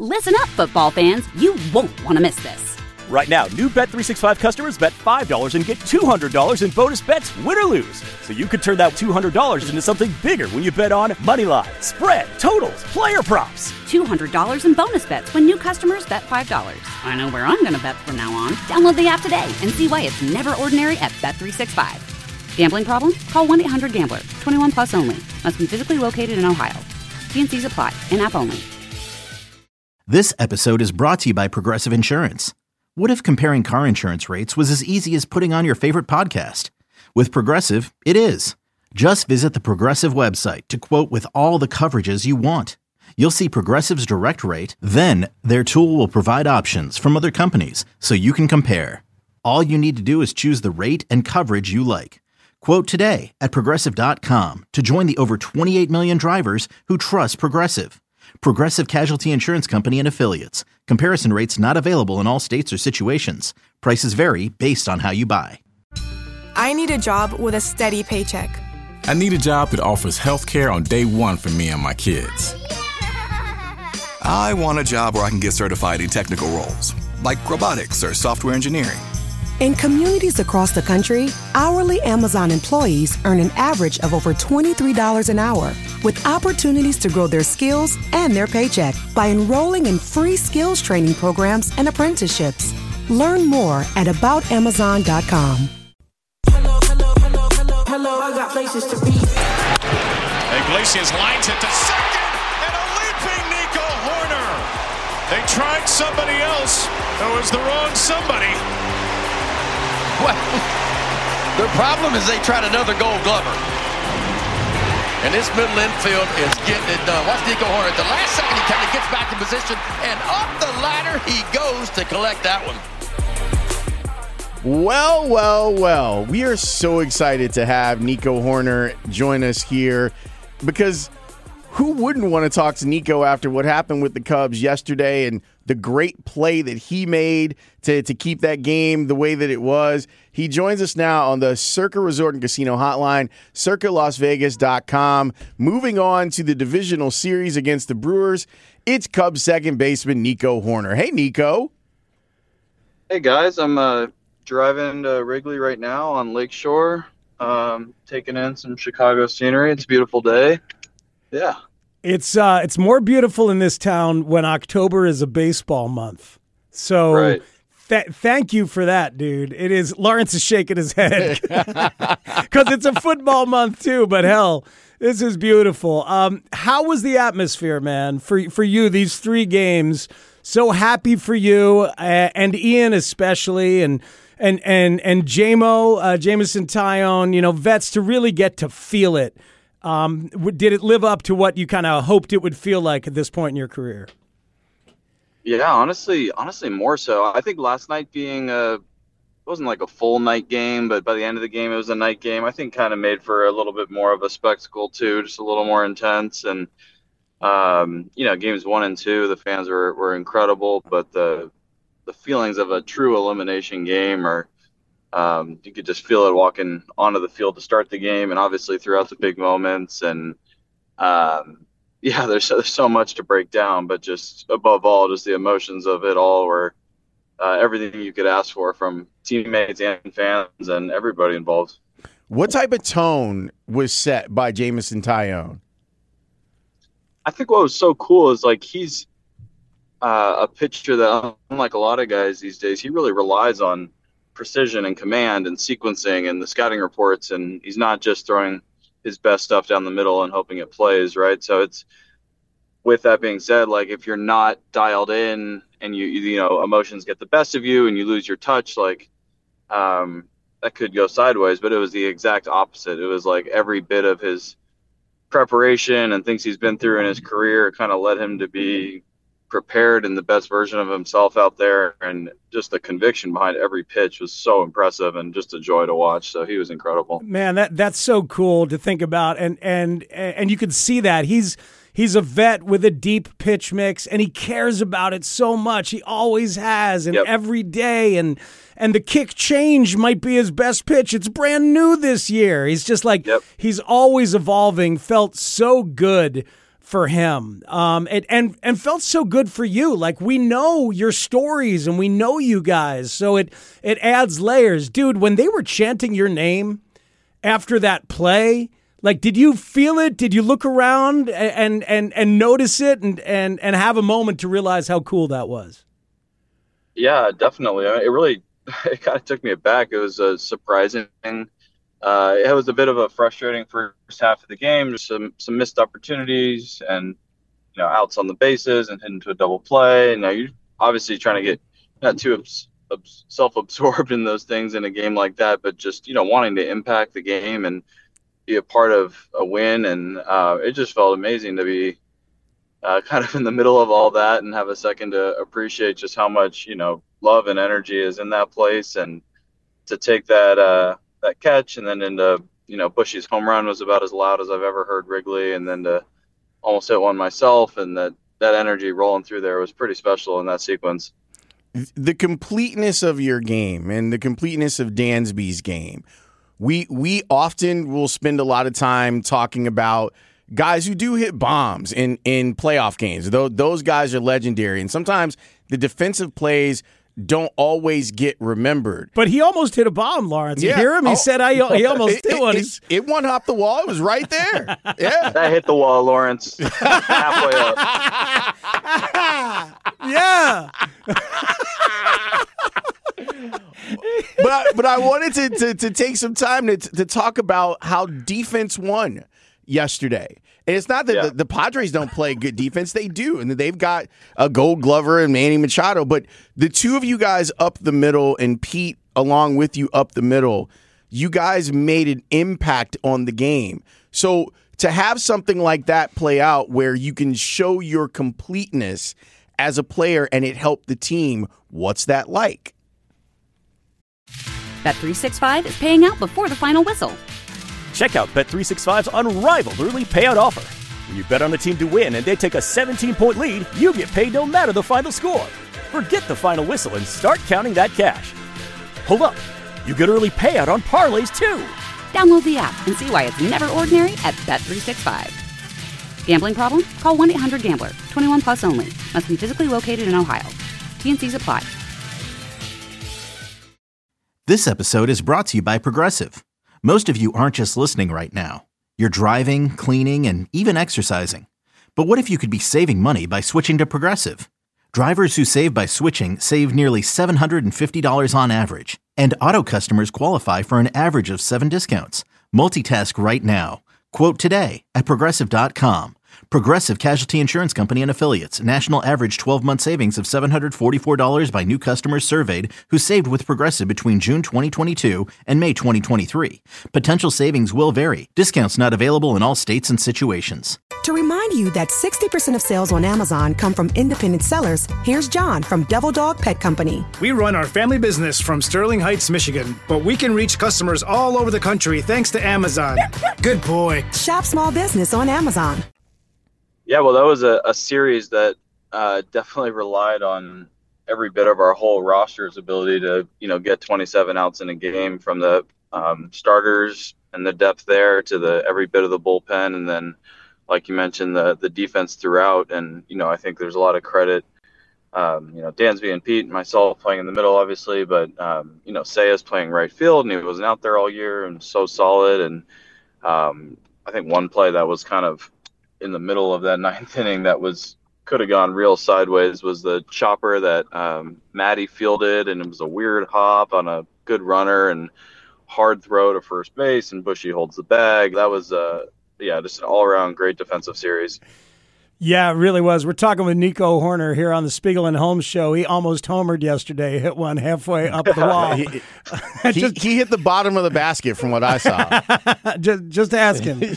Listen up, football fans. You won't want to miss this. Right now, new Bet365 customers bet $5 and get $200 in bonus bets, win or lose. So you could turn that $200 into something bigger when you bet on money line, spread, totals, player props. $200 in bonus bets when new customers bet $5. I know where I'm going to bet from now on. Download the app today and see why it's never ordinary at Bet365. Gambling problem? Call 1-800-GAMBLER. 21 plus only. Must be physically located in Ohio. T&Cs apply. In-app only. This episode is brought to you by Progressive Insurance. What if comparing car insurance rates was as easy as putting on your favorite podcast? With Progressive, it is. Just visit the Progressive website to quote with all the coverages you want. You'll see Progressive's direct rate, then their tool will provide options from other companies so you can compare. All you need to do is choose the rate and coverage you like. Quote today at Progressive.com to join the over 28 million drivers who trust Progressive. Progressive Casualty Insurance Company and Affiliates. Comparison rates not available in all states or situations. Prices vary based on how you buy. I need a job with a steady paycheck. I need a job that offers health care on day one for me and my kids. I want a job where I can get certified in technical roles, like robotics or software engineering. In communities across the country, hourly Amazon employees earn an average of over $23 an hour, with opportunities to grow their skills and their paycheck by enrolling in free skills training programs and apprenticeships. Learn more at aboutamazon.com. Hello, I got places to be. Iglesias lines it to second, and a leaping Nico Horner. They tried somebody else. It was the wrong somebody. Well, the problem is they tried another Gold Glover. And this middle infield is getting it done. Watch Nico Horner. At the last second, he kind of gets back in position, and up the ladder he goes to collect that one. Well. We are so excited to have Nico Horner join us here because who wouldn't want to talk to Nico after what happened with the Cubs yesterday and the great play that he made to keep that game the way that it was? He joins us now on the Circa Resort and Casino Hotline, circalasvegas.com. Moving on to the divisional series against the Brewers, it's Cubs second baseman Nico Horner. Hey, Nico. Hey, guys. I'm driving to Wrigley right now on Lake Shore, taking in some Chicago scenery. It's a beautiful day. Yeah. It's more beautiful in this town when October is a baseball month. So right. Thank you for that, dude. It is. Lawrence is shaking his head because it's a football month too. But hell, this is beautiful. How was the atmosphere, man, for you these 3 games? So happy for you and Ian especially, and Jamison Tyone, vets to really get to feel it. Did it live up to what you kind of hoped it would feel like at this point in your career? Yeah, honestly, more so. I think last night being it wasn't like a full night game, but by the end of the game, it was a night game. I think kind of made for a little bit more of a spectacle too, just a little more intense. And games 1 and 2, the fans were incredible, but the feelings of a true elimination game are. You could just feel it walking onto the field to start the game, and obviously throughout the big moments. And there's so much to break down, but just above all, just the emotions of it all were everything you could ask for from teammates and fans and everybody involved. What type of tone was set by Jamison Tyone? I think what was so cool is like he's a pitcher that, unlike a lot of guys these days, he really relies on precision and command and sequencing and the scouting reports, and he's not just throwing his best stuff down the middle and hoping it plays, right? So it's, with that being said, like if you're not dialed in and you emotions get the best of you and you lose your touch, like that could go sideways. But it was the exact opposite. It was like every bit of his preparation and things he's been through in his career kind of led him to be prepared and the best version of himself out there, and just the conviction behind every pitch was so impressive and just a joy to watch. So he was incredible. Man, that's so cool to think about, and you could see that he's a vet with a deep pitch mix, and he cares about it so much. He always has, and every day, and the kick change might be his best pitch. It's brand new this year. He's just like he's always evolving. Felt so good for him. And felt so good for you. Like, we know your stories and we know you guys, so it adds layers. Dude, when they were chanting your name after that play, like, did you feel it? Did you look around and notice it and have a moment to realize how cool that was? Yeah, definitely. I mean, it kind of took me aback. It was surprising. It was a bit of a frustrating first half of the game. Just some missed opportunities and, outs on the bases and hitting to a double play. And now you're obviously trying to get not too self-absorbed in those things in a game like that, but just, wanting to impact the game and be a part of a win. And it just felt amazing to be kind of in the middle of all that and have a second to appreciate just how much, love and energy is in that place. And to take that catch and then into, Bushy's home run was about as loud as I've ever heard Wrigley. And then to almost hit one myself, and that energy rolling through there was pretty special in that sequence. The completeness of your game and the completeness of Dansby's game. We often will spend a lot of time talking about guys who do hit bombs in playoff games. Those guys are legendary. And sometimes the defensive plays don't always get remembered. But he almost hit a bomb, Lawrence. You hear him? He said he almost hit one. It went off the wall. It was right there. Yeah. That hit the wall, Lawrence. Halfway up. Yeah. But I wanted to take some time to talk about how defense won yesterday. And it's not that the Padres don't play good defense. They do. And they've got a Gold Glover and Manny Machado. But the two of you guys up the middle and Pete along with you up the middle, you guys made an impact on the game. So to have something like that play out where you can show your completeness as a player and it helped the team, what's that like? Bet365 is paying out before the final whistle. Check out Bet365's unrivaled early payout offer. When you bet on a team to win and they take a 17-point lead, you get paid no matter the final score. Forget the final whistle and start counting that cash. Hold up. You get early payout on parlays, too. Download the app and see why it's never ordinary at Bet365. Gambling problem? Call 1-800-GAMBLER. 21 plus only. Must be physically located in Ohio. T&Cs apply. This episode is brought to you by Progressive. Most of you aren't just listening right now. You're driving, cleaning, and even exercising. But what if you could be saving money by switching to Progressive? Drivers who save by switching save nearly $750 on average. And auto customers qualify for an average of 7 discounts. Multitask right now. Quote today at Progressive.com. Progressive Casualty Insurance Company and Affiliates. National average 12-month savings of $744 by new customers surveyed who saved with Progressive between June 2022 and May 2023. Potential savings will vary. Discounts not available in all states and situations. To remind you that 60% of sales on Amazon come from independent sellers, here's John from Devil Dog Pet Company. We run our family business from Sterling Heights, Michigan, but we can reach customers all over the country thanks to Amazon. Good boy. Shop small business on Amazon. Yeah, well, that was a series that definitely relied on every bit of our whole roster's ability to, get 27 outs in a game, from the starters and the depth there to every bit of the bullpen, and then, like you mentioned, the defense throughout. And I think there's a lot of credit, Dansby and Pete and myself playing in the middle, obviously, but Seiya's playing right field, and he wasn't out there all year and so solid. And I think one play that was kind of in the middle of that ninth inning that could have gone real sideways was the chopper that Matty fielded, and it was a weird hop on a good runner and hard throw to first base, and Bushy holds the bag. That was just an all-around great defensive series. Yeah, it really was. We're talking with Nico Hoerner here on the Spiegel and Holmes show. He almost homered yesterday, hit one halfway up the wall. he hit the bottom of the basket from what I saw. just ask him.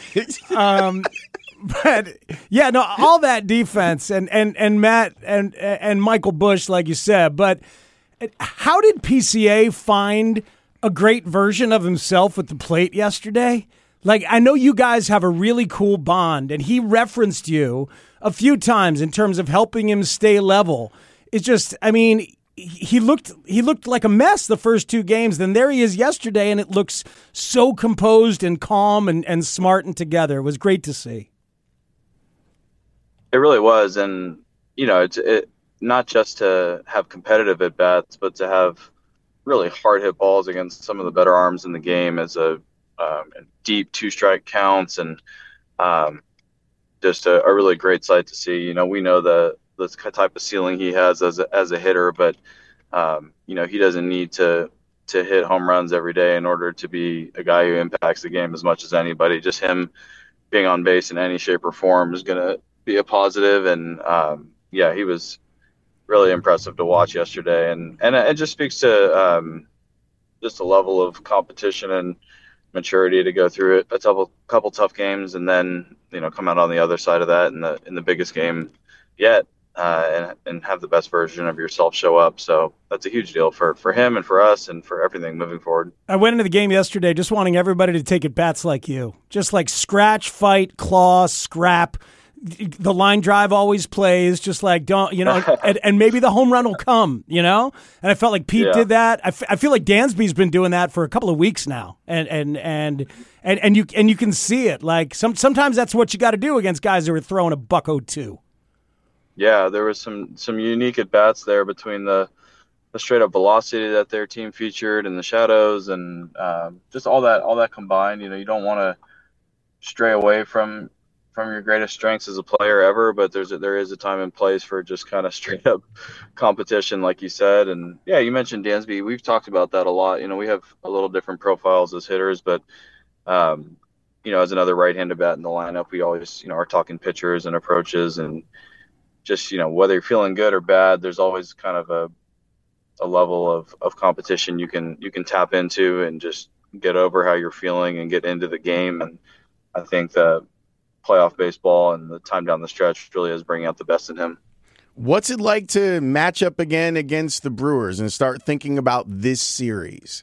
But yeah, no, all that defense and Matt and Michael Busch, like you said. But how did PCA find a great version of himself at the plate yesterday? Like, I know you guys have a really cool bond, and he referenced you a few times in terms of helping him stay level. It's just, I mean, he looked like a mess the first 2 games. Then there he is yesterday, and it looks so composed and calm and smart and together. It was great to see. It really was, and it not just to have competitive at bats, but to have really hard hit balls against some of the better arms in the game as a deep 2-strike counts, and just a really great sight to see. We know the type of ceiling he has as a hitter, but he doesn't need to hit home runs every day in order to be a guy who impacts the game as much as anybody. Just him being on base in any shape or form is going to be a positive. And he was really impressive to watch yesterday. And it just speaks to just a level of competition and maturity to go through it, a couple tough games, and then come out on the other side of that in the biggest game yet. And have the best version of yourself show up. So that's a huge deal for him and for us and for everything moving forward. I went into the game yesterday just wanting everybody to take at bats like you. Just like scratch, fight, claw, scrap. The line drive always plays, just like and maybe the home run will come, And I felt like Pete did that. I feel like Dansby's been doing that for a couple of weeks now. And you can see it. Like sometimes that's what you got to do against guys who are throwing a $102. Yeah, there was some unique at bats there between the straight up velocity that their team featured and the shadows and just all that combined. You don't want to stray away from your greatest strengths as a player ever, but there is a time and place for just kind of straight up competition, like you said. And yeah, you mentioned Dansby. We've talked about that a lot. We have a little different profiles as hitters, but as another right-handed bat in the lineup, we always are talking pitchers and approaches and just, whether you're feeling good or bad, there's always kind of a level of competition you can tap into and just get over how you're feeling and get into the game. And I think the playoff baseball and the time down the stretch really is bringing out the best in him. What's it like to match up again against the Brewers and start thinking about this series?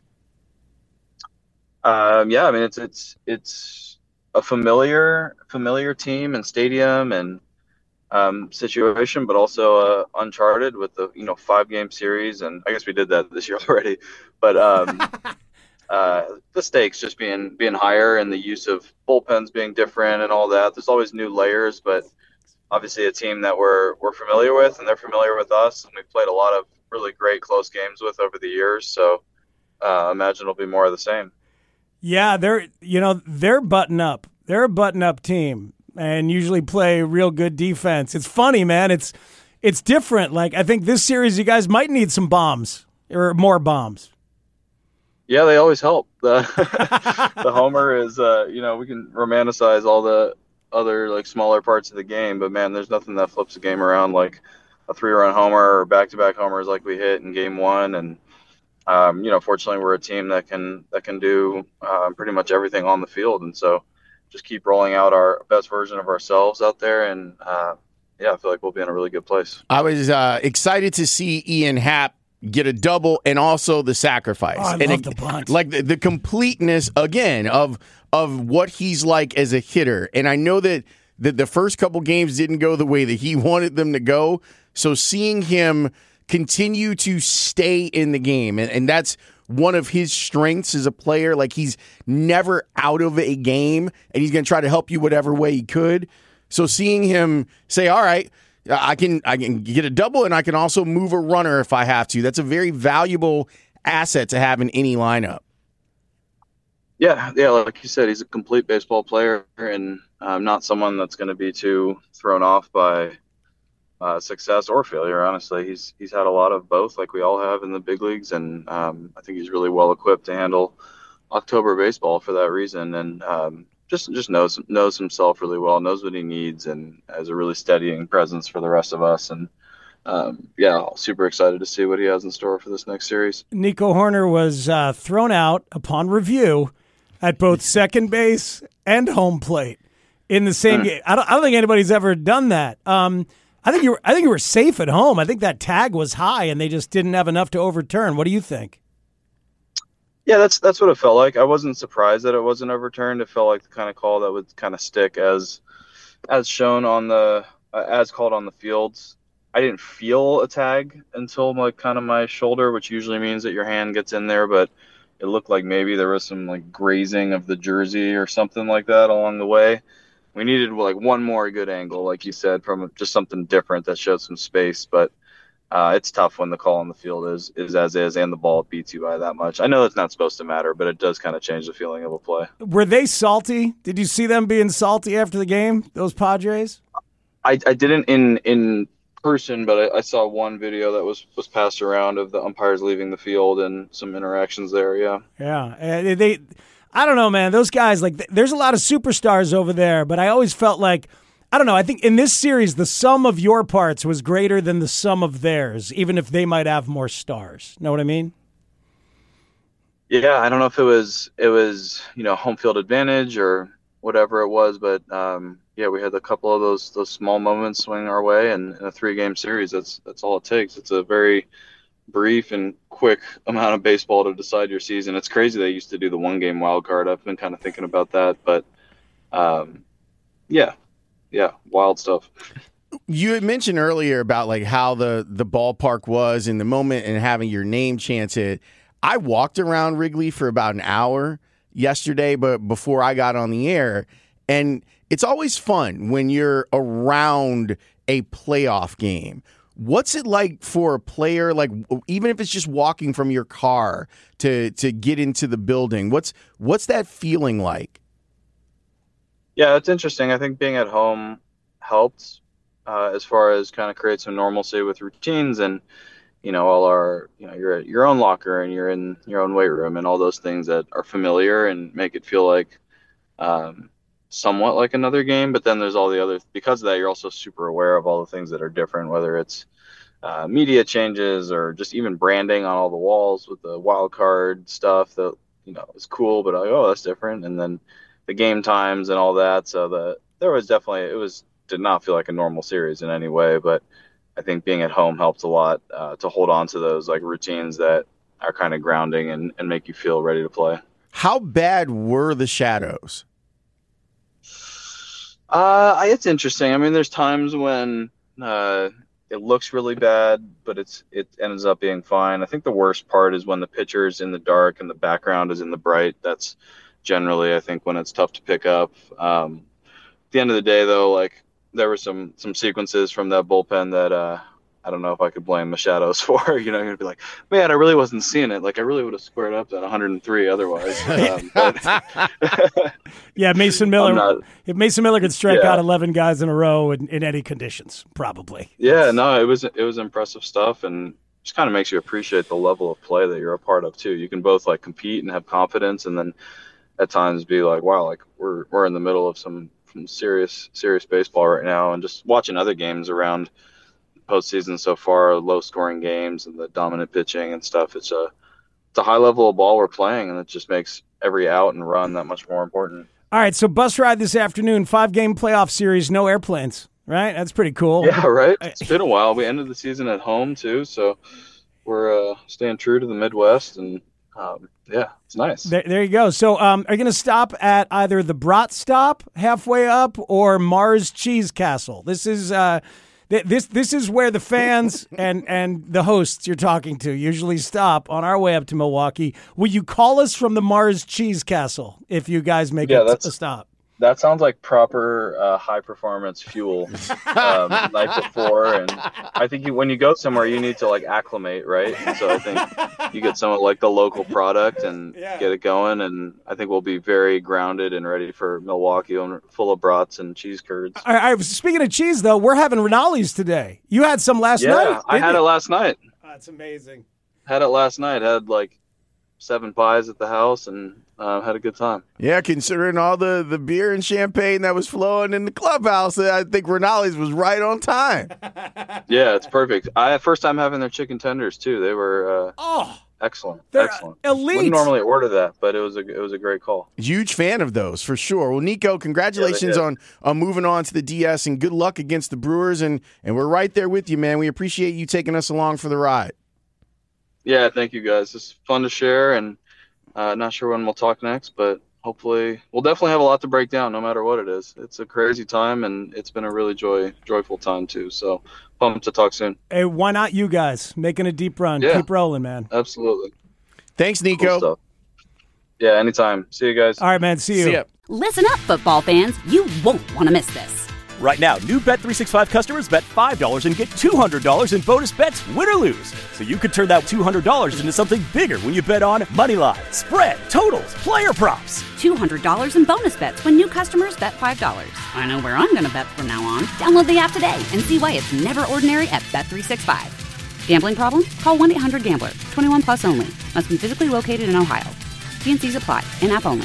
It's a familiar team and stadium and situation, but also uncharted with the 5-game series, and I guess we did that this year already. But the stakes just being higher and the use of bullpens being different and all that. There's always new layers, but obviously a team that we're familiar with, and they're familiar with us, and we've played a lot of really great close games with over the years. So imagine it'll be more of the same. Yeah, they're button up. They're a button up team. And usually play real good defense. It's funny, man. It's different. Like, I think this series you guys might need some bombs or more bombs. Yeah, they always help. The homer is, we can romanticize all the other like smaller parts of the game, but man, there's nothing that flips the game around like a 3-run homer or back-to-back homers like we hit in Game 1. And fortunately, we're a team that can do pretty much everything on the field, and so just keep rolling out our best version of ourselves out there. And I feel like we'll be in a really good place. I was excited to see Ian Happ get a double and also the sacrifice. Oh, I love the bunt. Like the completeness, again, of what he's like as a hitter. And I know that the first couple games didn't go the way that he wanted them to go. So seeing him continue to stay in the game, and that's one of his strengths as a player. Like, he's never out of a game, and he's going to try to help you whatever way he could. So seeing him say, all right, I can get a double, and I can also move a runner if I have to. That's a very valuable asset to have in any lineup. Yeah, like you said, he's a complete baseball player, and not someone that's going to be too thrown off by success or failure. Honestly, he's had a lot of both, like we all have in the big leagues, and I think he's really well equipped to handle October baseball for that reason. And just knows himself really well, knows what he needs, and has a really steadying presence for the rest of us. And super excited to see what he has in store for this next series. Nico Hoerner was thrown out upon review at both second base and home plate in the same game. I don't think anybody's ever done that. I think you were safe at home. I think that tag was high, and they just didn't have enough to overturn. What do you think? Yeah, that's what it felt like. I wasn't surprised that it wasn't overturned. It felt like the kind of call that would kind of stick as shown on the as called on the fields. I didn't feel a tag until my shoulder, which usually means that your hand gets in there, but it looked like maybe there was some like grazing of the jersey or something like that along the way. we needed like one more good angle, like you said, from just something different that showed some space. But it's tough when the call on the field is as is, and the ball beats you by that much. I know it's not supposed to matter, but it does kind of change the feeling of a play. Were they salty? Did you see them being salty after the game, those Padres? I didn't in person, but I saw one video that was passed around of the umpires leaving the field and some interactions there. Yeah. Yeah. I don't know, man. Those guys, like, there's a lot of superstars over there, but I always felt like, I don't know, I think in this series, the sum of your parts was greater than the sum of theirs, even if they might have more stars. Know what I mean? Yeah, I don't know if it was home field advantage or whatever it was, but yeah, we had a couple of those small moments swing our way, and in a 3-game series, that's all it takes. It's a very brief and quick amount of baseball to decide your season. It's crazy they used to do the 1-game wild card. I've been kind of thinking about that, but yeah, wild stuff. You had mentioned earlier about like how the ballpark was in the moment and having your name chanted. I walked around Wrigley for about an hour yesterday, but before I got on the air, and it's always fun when you're around a playoff game. What's it like for a player, like even if it's just walking from your car to get into the building? What's that feeling like? Yeah, it's interesting. I think being at home helped as far as kind of create some normalcy with routines and, all our, you're at your own locker and you're in your own weight room and all those things that are familiar and make it feel like somewhat like another game. But then there's all the other, because of that, you're also super aware of all the things that are different, whether it's media changes or just even branding on all the walls with the wild card stuff that, is cool, but that's different. And then the game times and all that. So there was definitely, did not feel like a normal series in any way, but I think being at home helped a lot to hold on to those like routines that are kind of grounding and make you feel ready to play. How bad were the shadows? It's interesting. I mean, there's times when it looks really bad, but it ends up being fine. I think the worst part is when the pitcher is in the dark and the background is in the bright. That's generally, I think, when it's tough to pick up. At the end of the day, though, like there were some sequences from that bullpen that I don't know if I could blame the shadows for. You're going to be like, man, I really wasn't seeing it. Like I really would have squared up at 103 otherwise. Yeah, Mason Miller. If Mason Miller could strike out 11 guys in a row in any conditions, probably. Yeah, no, it was impressive stuff, and just kind of makes you appreciate the level of play that you're a part of too. You can both like compete and have confidence, and then at times be like, wow, like we're in the middle of some serious baseball right now, and just watching other games around postseason so far, low scoring games and the dominant pitching and stuff. It's a high level of ball we're playing, and it just makes every out and run that much more important. All right, so bus ride this afternoon, 5-game playoff series, no airplanes, right? That's pretty cool. Yeah, right. It's been a while. We ended the season at home too, so we're staying true to the Midwest, and yeah, it's nice. There you go. So are you going to stop at either the Brat Stop halfway up or Mars Cheese Castle? This is this is where the fans and the hosts you're talking to usually stop on our way up to Milwaukee. Will you call us from the Mars Cheese Castle if you guys make a stop? That sounds like proper high-performance fuel night before. And I think when you go somewhere, you need to, like, acclimate, right? And so I think you get some of, like, the local product and get it going. And I think we'll be very grounded and ready for Milwaukee, full of brats and cheese curds. Speaking of cheese, though, we're having Rinaldi's today. You had some last night? Yeah, I had it last night. That's amazing. Had it last night. Had, like, 7 pies at the house and had a good time. Yeah, considering all the beer and champagne that was flowing in the clubhouse, I think Rinaldi's was right on time. Yeah, it's perfect. First time having their chicken tenders too. They were excellent. Excellent. Elite. Wouldn't normally order that, but it was a great call. Huge fan of those for sure. Well, Nico, congratulations on moving on to the DS, and good luck against the Brewers. And we're right there with you, man. We appreciate you taking us along for the ride. Yeah, thank you guys. It's fun to share, and not sure when we'll talk next, but hopefully we'll definitely have a lot to break down no matter what it is. It's a crazy time, and it's been a really joyful time too. So pumped to talk soon. Hey, why not you guys making a deep run? Yeah, keep rolling, man. Absolutely. Thanks, Nico. Cool stuff. Yeah, anytime. See you guys. All right, man. See you. Listen up, football fans. You won't want to miss this. Right now, new Bet365 customers bet $5 and get $200 in bonus bets, win or lose. So you could turn that $200 into something bigger when you bet on moneyline, spread, totals, player props. $200 in bonus bets when new customers bet $5. I know where I'm going to bet from now on. Download the app today and see why it's never ordinary at Bet365. Gambling problem? Call 1-800-GAMBLER. 21 plus only. Must be physically located in Ohio. T&Cs apply. In-app only.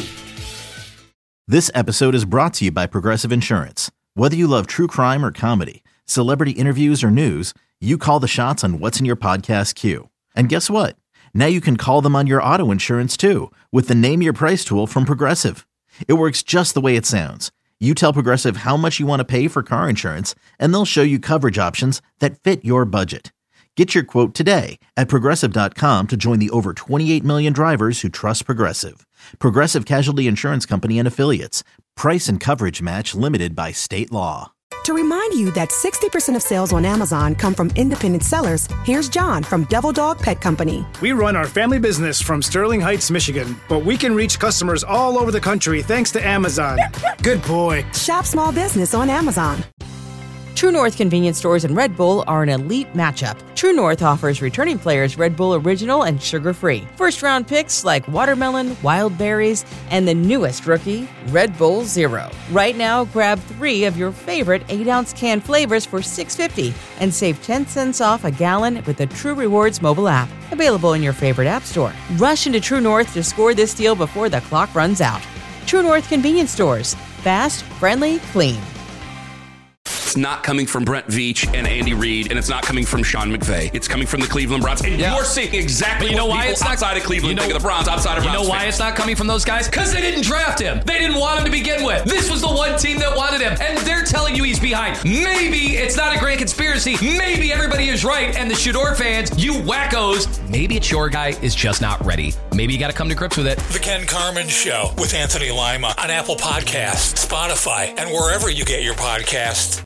This episode is brought to you by Progressive Insurance. Whether you love true crime or comedy, celebrity interviews or news, you call the shots on what's in your podcast queue. And guess what? Now you can call them on your auto insurance too with the Name Your Price tool from Progressive. It works just the way it sounds. You tell Progressive how much you want to pay for car insurance, and they'll show you coverage options that fit your budget. Get your quote today at Progressive.com to join the over 28 million drivers who trust Progressive. Progressive Casualty Insurance Company and Affiliates. Price and coverage match limited by state law. To remind you that 60% of sales on Amazon come from independent sellers, here's John from Devil Dog Pet Company. We run our family business from Sterling Heights, Michigan, but we can reach customers all over the country thanks to Amazon. Good boy. Shop small business on Amazon. True North convenience stores and Red Bull are an elite matchup. True North offers returning players Red Bull Original and sugar-free. First-round picks like watermelon, wild berries, and the newest rookie, Red Bull Zero. Right now, grab 3 of your favorite 8-ounce can flavors for $6.50 and save 10 cents off a gallon with the True Rewards mobile app. Available in your favorite app store. Rush into True North to score this deal before the clock runs out. True North convenience stores. Fast, friendly, clean. It's not coming from Brent Veach and Andy Reid, and it's not coming from Sean McVay. It's coming from the Cleveland Browns. And you're seeing exactly what people outside of Cleveland think of the Browns, outside of Browns. You know why it's not coming from those guys? Because they didn't draft him. They didn't want him to begin with. This was the one team that wanted him, and they're telling you he's behind. Maybe it's not a grand conspiracy. Maybe everybody is right, and the Shador fans, you wackos, maybe it's your guy is just not ready. Maybe you got to come to grips with it. The Ken Carman Show with Anthony Lima on Apple Podcasts, Spotify, and wherever you get your podcasts.